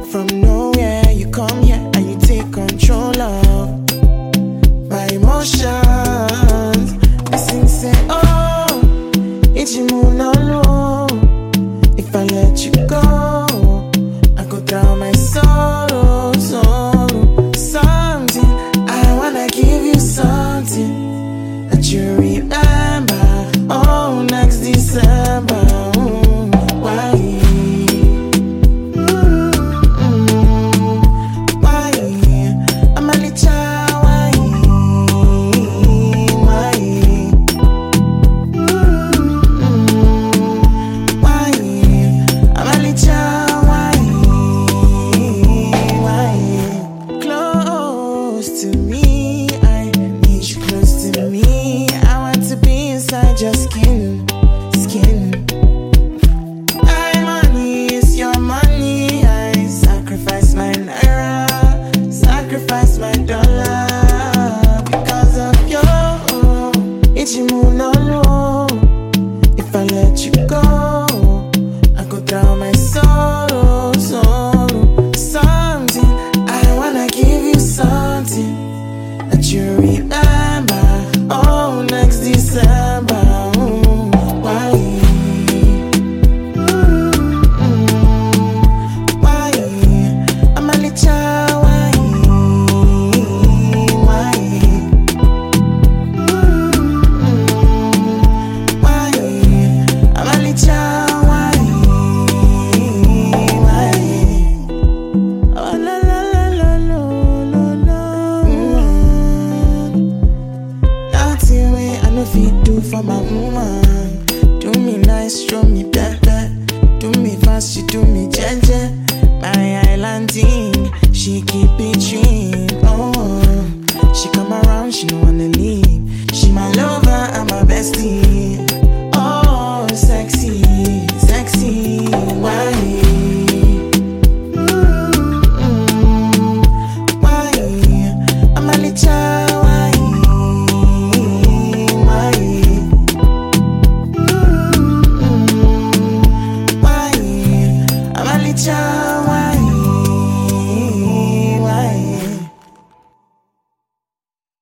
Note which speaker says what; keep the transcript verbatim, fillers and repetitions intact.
Speaker 1: From nowhere, you come here and you take control of my emotions. Listen, say, oh, it's you no low. If I let you go, I go drown my sorrow, sorrow. Something, I wanna give you something that you remember. Oh, next December. Mm, why? Your skin, skin. My money is your money. I sacrifice my naira, sacrifice my dollar because of you. It's you no low. If I let you go, I go drown my sorrow, sorrow. Something, I wanna give you something that you remember. Oh, next December. For my woman, do me nice, show me better. Do me fast, she do me gentle. My island thing, she keep it dream. Oh, she come around, she don't wanna leave. She my lover and my bestie.